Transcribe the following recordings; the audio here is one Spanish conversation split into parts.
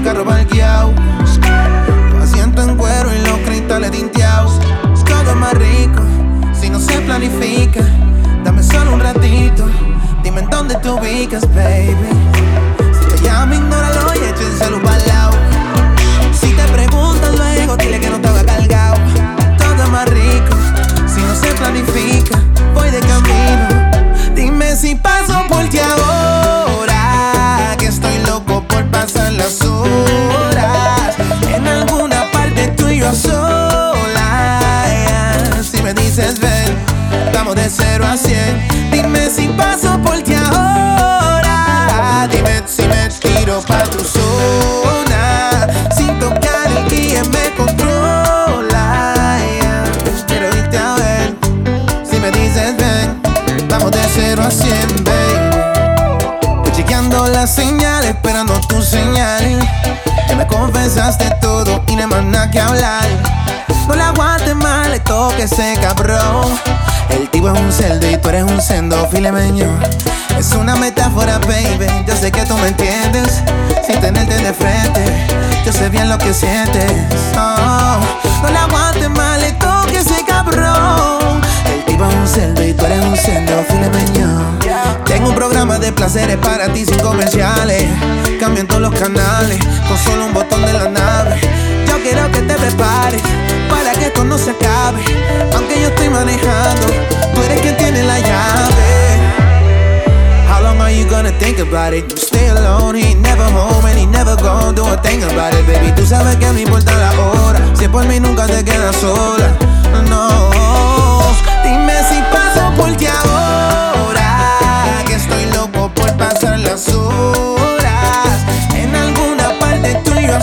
carro parqueado. Tu asiento en cuero y los cristales tinteados. Todo es más rico si no se planifica. Dame solo un ratito, dime en dónde te ubicas, baby. Si te llama, ignóralo y echa el celu pa'l lado. Si te preguntas luego, dile que no estaba cargado. Todo es más rico si no se planifica. Voy de camino, dime si paso por ti ahora, que estoy loco por pasar las horas en alguna parte tú y yo a solas. Si me dices ven, vamos de 0 a 100. Dime si paso por ti ahora. Dime si me tiro pa' tu zona sin tocar el que me controla. Quiero irte a ver. Si me dices ven, vamos de 0 a 100, baby. Estoy chequeando las señales, esperando tu señal. Que me confesaste todo y no hay más nada que hablar. No le aguantes más, le toque ese cabrón. El tipo es un cerdo y tú eres un sendo filemeño. Es una metáfora, baby, yo sé que tú me entiendes. Sin tenerte de frente, yo sé bien lo que sientes. Oh, no le aguantes más, le toque ese cabrón. El tipo es un cerdo y tú eres un sendo filemeño. Tengo un programa de placeres para ti sin comerciales. Cambio en todos los canales, con solo un botón de la nave. Yo quiero que te prepares para que esto no se acabe. Aunque yo estoy manejando, tú eres quien tiene la llave. How long are you gonna think about it? You stay alone, he ain't never home and he never gonna do a thing about it, baby. Tú sabes que no importa la hora, si es por mí nunca te quedas sola. No, dime si paso por ti ahora, que estoy loco por pasar las horas en alguna parte tú y yo a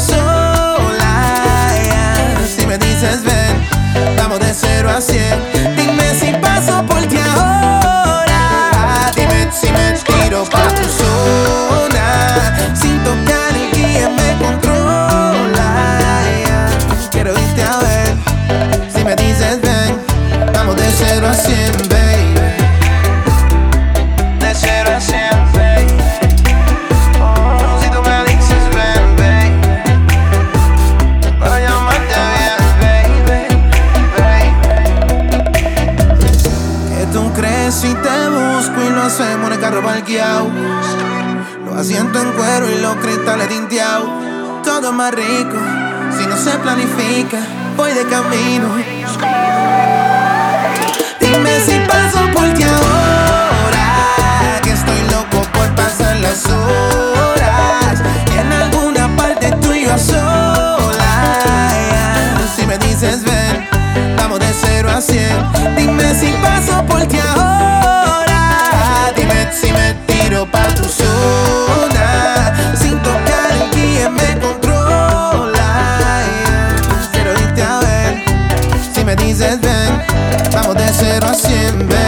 solas. Si me dices ven, vamos de 0 a 100. Dime si paso por ti ahora. Dime si me tiro pa' tu zona sin tocar el que me controla. Quiero irte a ver. Si me dices ven, vamos de 0 a 100, baby. De 0 a 100, baby. Oh, si tú me dices ven, baby, para llamarte bien, baby. ¿Qué tú crees si te busco y lo hacemos en el carro parqueado? Los asientos en cuero y los cristales tinteados. Todo es más rico si no se planifica. Voy de camino, dime si paso por ti ahora, que estoy loco por pasar las horas en alguna parte tú y yo a solas. Si me dices ven, vamos de 0 a 100. Dime si paso por ti ahora. Dime si me tiro pa' tu zona sin tocar el que me controla. Quiero irte a ver. Si me dices ven, vamos de 0 a 100, ven.